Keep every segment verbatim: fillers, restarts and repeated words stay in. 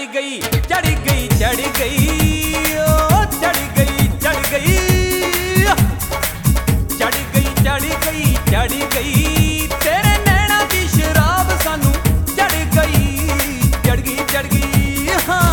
गई चढ़ गई चढ़ गई ओ चढ़ गई चढ़ गई चढ़ गई चढ़ गई चढ़ गई तेरे नैना दी शराब सानू चढ़ गई चढ़ गई चढ़ गई हाँ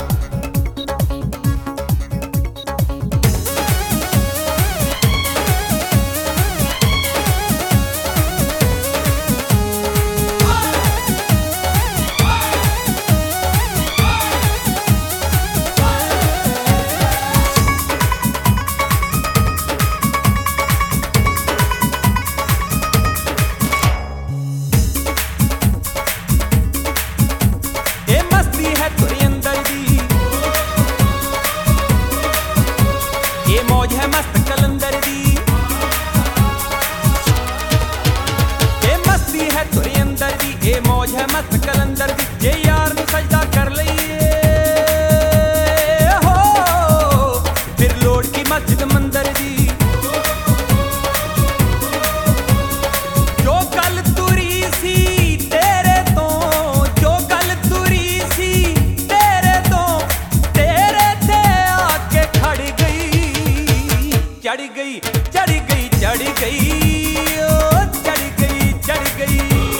ये मौज है मस्त कलंदर दी ये मस्ती है तुरी अंदर दी ये मौज है मस्त कलंदर दी ये यार नू सजदा कर लईए हो फिर लोड़ की मस्जिद मंदिर दी जो गल तुरी सी तेरे तो जो गल तुरी सी तेरे तो तेरे ते आके खड़ गई चढ़ गई चढ़ गई चढ़ गई ओ चढ़ गई चढ़ गई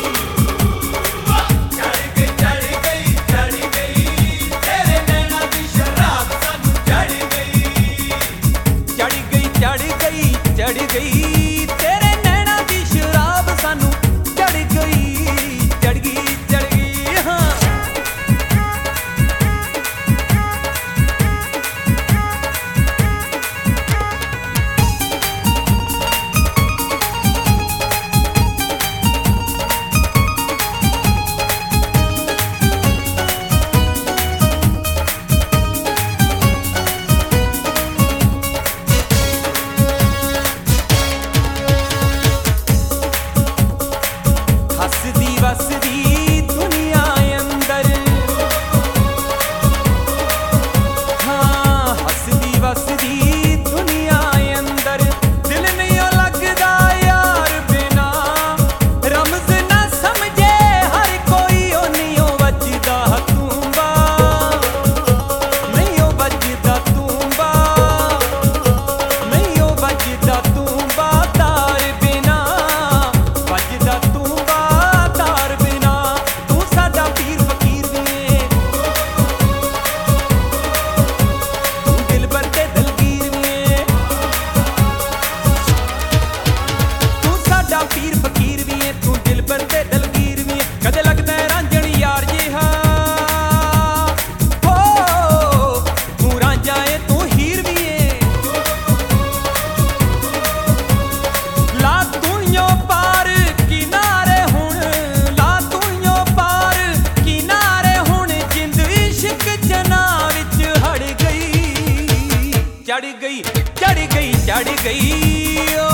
चढ़ गई चढ़ गई चढ़ गई तेरे नैना दी शराब सानू चढ़ गई चढ़ गई चढ़ गई चढ़ गई तेरे नैना दी शराब सानू चढ़ गई चढ़ गई चढ़ गई हाँ वसदी दुनिया अंदर हाँ हसदी वसदी दुनिया अंदर दिल नहीं लगदा यार बिना रमज ना समझे हर कोई ओ नहीं बजदा तूंबा नहीं बजदा तूंबा नहीं बजदा तूंबा तार बिना बजदा तूंबा पीर फकीर भी है तू दिल पर ते दलगीर भी है कदे लगदा है रांझण यार जिहा हो तू रांझा है तू हीर भी है ला तूं पार किनारे हुण ला तूं पार किनारे हुण जिंद इश्क जना विच हड़ गई चढ़ गई चढ़ गई चढ़ गई ओ